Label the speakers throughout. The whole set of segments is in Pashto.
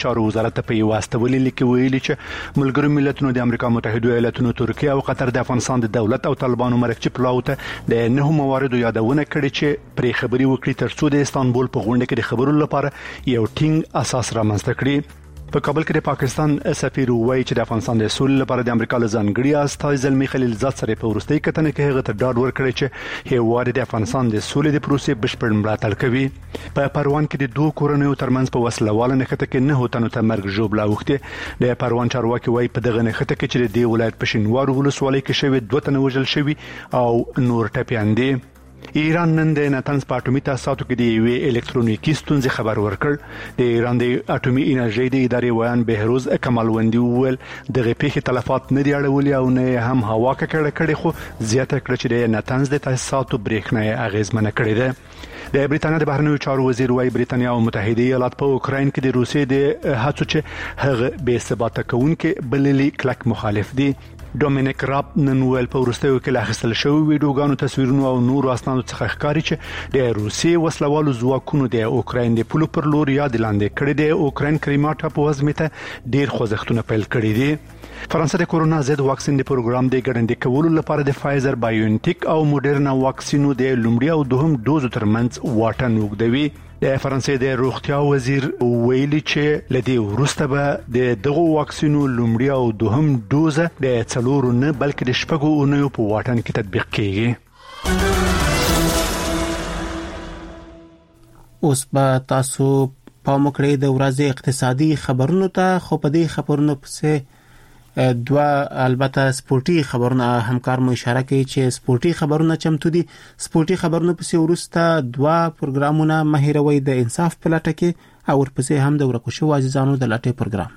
Speaker 1: چارو وزارت په یو واستولې لیک ویلي چې ملګرو ملتونو د امریکا متحده ایالاتونو ترکیه او قطر د افغانستان د دولت او طالبانو مرکزی پلاو ته د نه مواردو یادونه کړې چې پرې خبري وکړي ترڅو د استانبول په غونډه کې د خبرو لپاره یو ټینګ اساس رامنځته کړي. په کابل کې د پاکستان سفیر وایي چې د افغانستان د سولې لپاره د امریکا له ځانګړي استازي زلمی خلیلزاد سره په ورستۍ کتنه کې هغه ته ډاډ ورکړی چې هیواد د افغانستان د سولې د پروسې بشپړ ملاتړ کوي. په پروان کې د دوه کورنیو ترمنځ په وسلواله نښته کې نه تنو ته مرګ ژوبلا وخته. د پروان چارواکي وایي په دغه نښته کې چې د ولایت په شینوار ولسوالۍ کې شوی 2 تنه وژل شوی او نور ټپيان دي. ایران نن د ناتنز په اټومي تاسیساتو کې د یوې الکترونیکي ستونزې خبر ورکړ. د ایران د اټومي انرژي د ادارې ویان بهروز کمالوندي وویل دغه پیښې تلفات نه دی اړولي او نه هم هوا کړه خو زیاته کړ چې د ناتنز د تاسیساتو برېښنا اغیزمنه کړې ده. د بریتانیا د بهرنیو چارو وزیر وايي بریتانیا او متحده ایالات په اوکراین کې د روسیې د هڅو چې هغه بې ثباته کوونکې بللي کلک مخالف دي. ډومینیک راب نن ویل په ورستیو کې لاخصل شوی ویډیوګانو تصویرونو او نورو اسنادو څخه ښکاري چې د روسیې وسلوالو ځواکونو د اوکراین د پولو پر لور یاد لاندې کړي د اوکراین کریما ټاپو وزمته ډیر خوځښتونه پیل کړي دي. فرانسه د کورونا ضد واکسین د پروګرام د ګړندې کولو لپاره د فایزر بایونټیک او موډرنا واکسینو د لومړي او دوهم دوزو ترمنځ واټن وګدوي. د فرانسې د روغتیا وزیر ویلي چې لدی ورسته به د دغه واکسینو لومړی او دوهم دوزه د 4 نه بلکې د 6 اونیو په واټن کې تطبیق کیږي.
Speaker 2: اوس به تاسو په مکړې د ورځې اقتصادي خبرونو ته خو په دې خبرونو پسې دوا البته سپورتي خبرونه همکار مو اشاره کوي چې سپورتي خبرونه چمتو دي. سپورتي خبرونه پسې ورسته دوا پروګرامونه مهیروي د انصاف په لټه کې او ورپسې هم د ورکوشو عزیزانو د لټې پروګرام.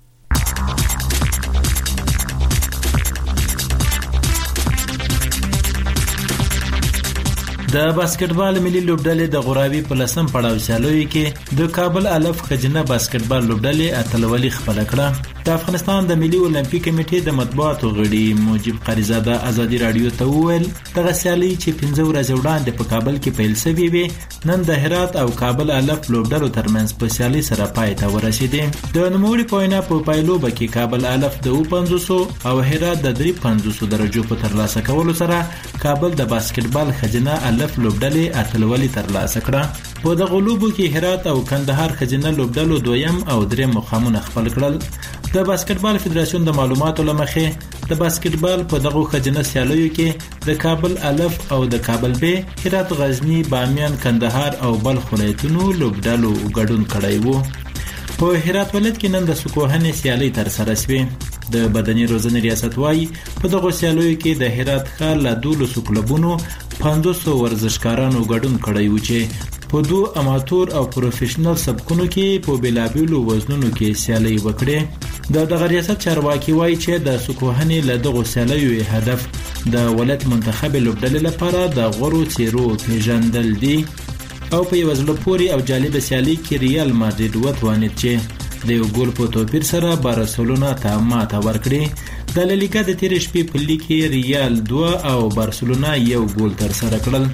Speaker 3: د باسکټبال ملي لوبډلې د غوراوي په لسم پړاو سیالیو کې د کابل الف خجنه باسکټبال لوبډلې اتلولي خپل کړه. د افغانستان د ملي اولمپیک کمیټې د مطبوعاتو غړي موجب قریزاده ازادي رادیو ته وویل دغه سیالي چې 15 ورځې وړاندې په کابل کې پیل شوې وي نن د هرات او کابل الف لوبډلو ترمنځ په سیالي سره پای ته ورسېده. د نوموړي په وینا په پایلوبه کې کابل الف د 500 او هرات د 350 درجو په ترلاسه کولو سره کابل د باسکټبال خجنه الف لوبډلې اتلولي ترلاسه کړه. په دغه لوبو کې هرات او کندهار خجنه لوبډلو دویم او دریم مقامونه خپل کړل. د باسکټبال فدراسیون د معلوماتو لمخې د باسکټبال په دغه خجنه سیالیو کې د کابل الف او د کابل ب هرات غزنی بامیان کندهار او بلخ ولایتونو لوبډلو ګډون کړی وو. په هرات ولایت کې نن د سکوهنې سیالي تر سره شوه. د بدني روزنې ریاست وايي په دغه سیالیو کې د هرات ښار له 12 کلبونو 500 ورزشکارانو ګډون کړی و چې په 2 اماتور او پروفیشنل سبکونو کې په بلابلو وزنونو کې سیالي وکړي. دغه ریاست چارواکي وايي چې د سکوهنې له دغه سیالیو هدف د ولایت منتخب لوبډلې لپاره د غورو چیرو پیژندل دي او په یو ځل پوري او جالب سیالي کې ریال مادرید وتوانید چې د یو ګول په توپیر سره بارسلونا ته ماته ورکړي. د لالیګا د تیر شپې په لیګ کې ریال 2 او بارسلونا یو ګول تر سره کړل.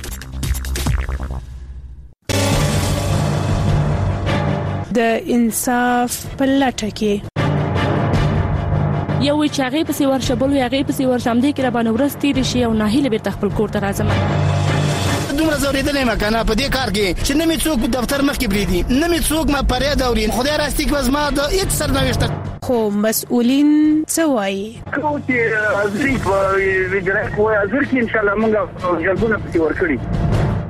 Speaker 4: د انصاف په لټه کې یو چې هغه په سیور شبل هغه په سیور سمدي کې را باندې ورستي رشي او ناهیله به تخپل کور ته راځم.
Speaker 5: دومره زوریدلې مکنه په دې کار کې چې نمی څوک دفتر مخ کې بریدي نمی څوک ما پرې دورین خدای راستي کې وزما د هیڅ سرنوشت
Speaker 4: خو مسؤلین څه وایي
Speaker 6: خو چې ازري په ویډرک وای ازر کې ان شاء الله موږ جلبونه پتی ورکړي.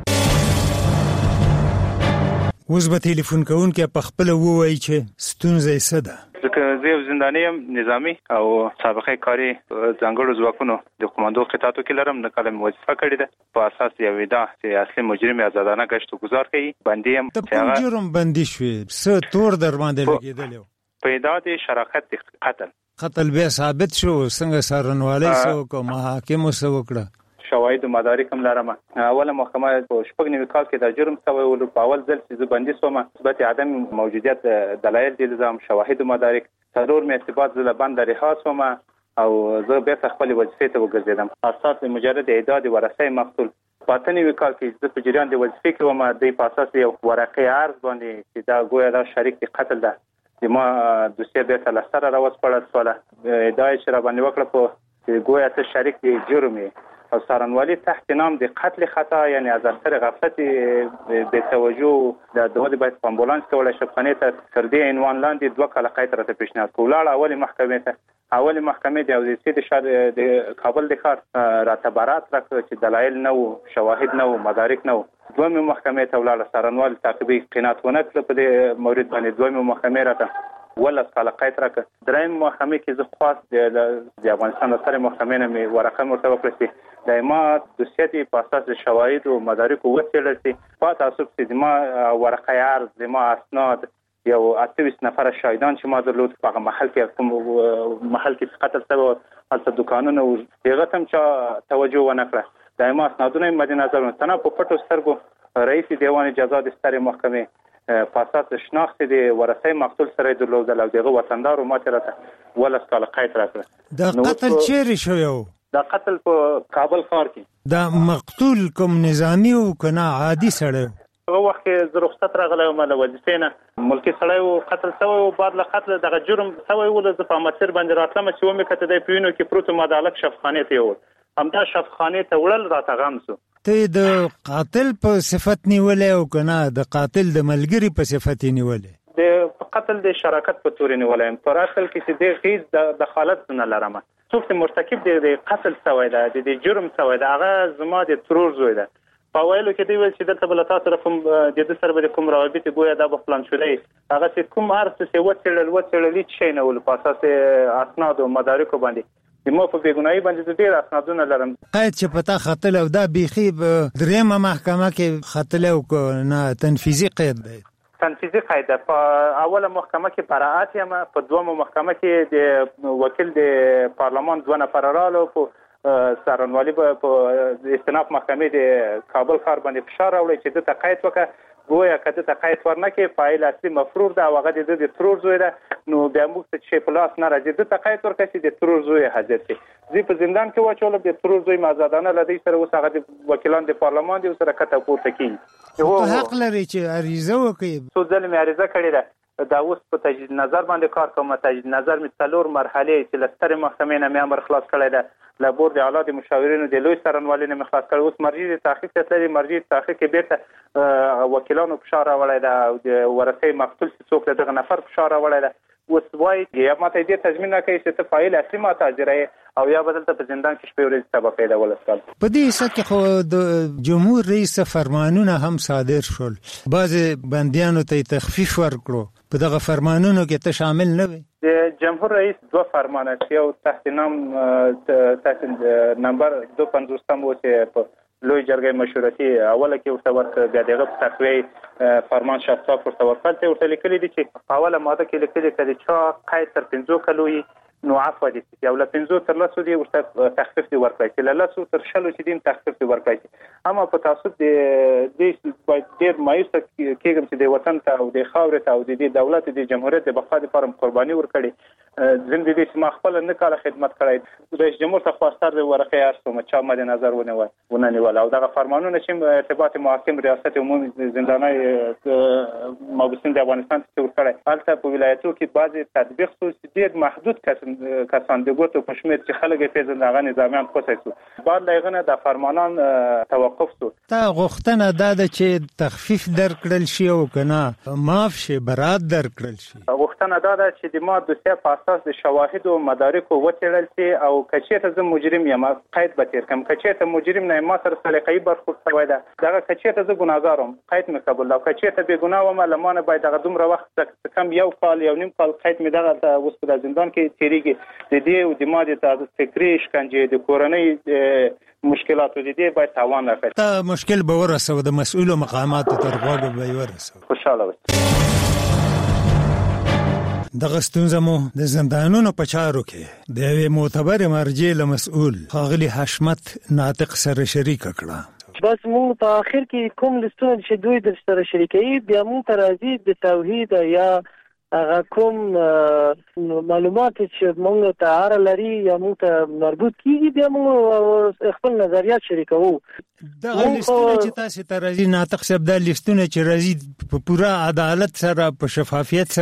Speaker 7: اوس به ټلیفون کوونکې په خپل ووایي چې ستونزه یې څه ده.
Speaker 8: ځکه زه یو زنداني یم نظامی او سابقه کاری ځانګړو ځواکونو د کمانډو قطعاتو کې لرم. نه کله وظیفه کړې ده په اساس یو ودا چې اصلي مجرم آزادانه گشت گزار کوي. بندي یم
Speaker 7: ته کوم جرم بندي شوې څه تور در باندې لګیدل
Speaker 8: په ادعا شراکت
Speaker 7: قتل به ثابت شو څنګه سرنوالي سو کوم حاکم سو وکړه
Speaker 8: شواهد مدارک هم لرم. اوله محکمه په شپږ نیمه کال کې د جرم سوی ول په اول ځل چې بندي سوم مثبت عدم موجودیت دلایل دي لزم شواهد مدارک ضرور مې استباد زله بند رها سوم او زه به خپل وظیفه ته وګرځیدم. اساس مجرد اعداد ورثه مقتول پاتنی وکال کې د پجریان د وظیفه کې و ما د اساس یو ورقه عرض باندې چې دا ګویا دا شریک قتل ده د ما دوسیه بیرته له سره راوسپړل شوله. ادعا یې چې راباندې وکړه په ګویا ته شریک د جرم او څارنوالي تحت نام د قتل خطا یعنی از اثر غفلت به توجه د دوه باید په امبولانس کې وړل شفخانې ته تر دې عنوان لاندې 2 کاله قید راته پیشنهاد کړ. ولاړ اولي محکمې د اوزیسي د شهر د کابل د ښار راته برات راکړ چې دلایل نه وو، شواهد نه وو، مدارک نه وو. دویمه محکمې ته ولاړ څارنوال تعقیبي قناعت ونه کړ په دې مورد باندې. دویمه محکمې راته 12 کاله قید راکړ. دریم محکمې کې زه خواست د افغانستان سره محکمې نه مې ورقه مرته وکړه د ما دوسیه په اساس د شواهد او مدارک وڅېړل شي. په تاسو چې د ما ورقه عرض، د ما اسناد، یو 28 نفر شاهدان چې ما درلود په هغه محل کې قتل شوی هلته دکانونه و، هغه هم چې توجه ونه کړه. د ما اسنادونه مد نظر ونیول په پټو سترګو رئیس دیوان جزا د سترې محکمې په اساس شناخت د ورثه مقتول سره درلودل او دغه وطندار ماته راته 12 کاله قید راکړ.
Speaker 7: د قتل چیرې شوی و؟
Speaker 8: دا قتل په کابل ښار کې.
Speaker 7: دا مقتول کوم نظامی او کنا عادي سړی؟
Speaker 8: هغه وخت کې زه رخصت راغلی وم له وظیفې نه، ملکي سړی و، قتل شوی و. بعد له قتله دغه جرم شوی و. زه په مسیر باندې راتلم چې ومې کته دی په وینو کې پروت وم، د هلک شفخانې ته یې وړ. همدا شفخانې ته وړل راته غم سو.
Speaker 7: ته د قاتل په صفت نیولې او کنا د قاتل د ملګري په صفت نیولې؟
Speaker 8: د قتل د شراکت په تور نیولې. په اصل کې چې د غیز د دخالت نه لرم. څوک چې مرتکب د قتل شوی ده، د جرم شوی ده، هغه زما د ترور زوی ده. په ویلو کې دی ویل چې دلته بل تاسو سره کوم د دې سره به کوم روابط ګویا دا په پلان شولې هغه چې کوم ارڅ چې وڅېړل هیڅ نه ول په اساس اسناد او مدارک باندې مو په بیګنایي باندې ډېر اسنادونه لرم.
Speaker 7: قید چې پتا خطل او دا بيخي درېمه محکمه کې خطل او نه تنفيذي قید دی.
Speaker 8: تنفيذي قید په اوله محکمه کې براءت یم، په دومه محکمه کې د وکیل د پارلمان 2 نفر رالو په څارنوالي په استناف محکمې د کابل ښار باندې فشار راوړی چې د تقاعد وکړه. گویا کده تقاعد ورنکې فایل اصلي مفرور ده او هغه د ترور زوی ده، نو بیا موږ ته چې په لاس نه راځي د تقاعد ورکړي چې د ترور زوی حاضر شي. زه په زندان کې واچول د ترور زوی آزادانه لدی سره اوس هغه د وکیلان د پارلمان دی سره کته پورته کی.
Speaker 7: هو حق لري چې عریضه وکړي.
Speaker 8: څو ځله مې عریضه کړې ده، دا اوس په تجدید نظر باندې کار کوم. تجدید نظر می 4 مرحله چې لستر محکمې نه مې امر خلاص کړی ده، له بورد اعلی د مشاورینو د لوی څارنوالۍ نه خلاص کړ. اوس مرجع د تحقیق تللی، مرجع تحقیق کې بیرته وکیلانو فشار راوړی ده او د ورثه مقتول څوک دغه نفر فشار راوړی ده. اوس وایي یا ماته دې تضمین کوي چې ته فایل اصلي ماته حاضرې او یا بدل ته په زندان کې شپې ورځې تبع پیدا ولستل.
Speaker 7: په دې حصہ کې خو د جمهور رئیس فرمانونه هم صادر شول، بعض بندیانو ته تخفیف ورکړو. په دغه فرمانونو کې ته شامل نه وي؟
Speaker 8: د جمهور رئیس 2 فرمانه یو تحت نام تحت نمبر 250 و چې په لوی جرګې مشورتي اوله کې ورته ورکړ، بیا دغه تقوی فرمان شفاف ورته ورکړل. ورته لیکلي دي چې اوله ماده کې لیکلي چې چا قید تر 5 کلوي نو عفو دي چې ول 5 تر 10 دي ورته تخفیف دي ورکړي، چې ل 10 تر 60 چې دین تخفیف دي ورکړي. اما په تاسو د باید ډیر مایوس کېږم چې د وطن ته او د خاورې ته او د دولت د جمهوریت د بقا لپاره قرباني ورکړي. زنده دي چې ما خپل نه کاله خدمت کړی، رئیس جمهور ته خواستار د ورقه ارسوم چا مد نظر ونه او دغه فرمانونه چې ارتباط محاکم ریاست عمومي زندانای مابسین د افغانستان ته ورکړي، البته په ولایتو کې بعضي تطبیق سو ډیر محدود کسان د ګوتو په شمیر چې خلک یې پیژندل نظامیان خوښ شو. بعد لغنه د فرمانان توقف شو.
Speaker 7: تا غوښتنه ده چې تخفیف درکړل شي او کنه معاف شي، برات درکړل شي.
Speaker 8: غوښتنه ده چې د ما دوسیه په اساس د شواهد او مدارک وڅېړل شي او کچېته زه مجرم یم قید به تیر کم، کچېته مجرم نه ما سره سلیقې برخورد شوی ده، دغه کچېته زه ګناهګارم قید مې قبول، او کچېته بې ګناه وم لمانه باید دغه دومره وخت کم 1 کال 1.5 کال قید مې دغه اوس په زندان کې تیریږي. د دې او د ما د فکري شکنجې د کورنۍ مشکلاتو د دې باید تاوان راکړي.
Speaker 7: ته مشکل به ورسو د مسؤل مقاماتو تر غوږ به ورسو.
Speaker 8: خوشاله اوسئ.
Speaker 7: دغه ستونزه مو د زندانونو په چارو کې د یوې معتبر مرجع له مسؤل ښاغلي حشمت ناطق سره شریک کړه.
Speaker 9: بس مونږ په اخر کې کوم لستونه چې دوی د سره شریکي بیا مونږ ته راځي د توحید یا هغه کوم معلومات چې مونږ ته اړه لري یا مونږ ته مربوط کیږي بیا مونږ خپل نظریات شریکو.
Speaker 7: دغه لستونه چې تاسو ته راځي ناطق صاحب، دا لستونه چې راځي په پوره عدالت سره په شفافیت سره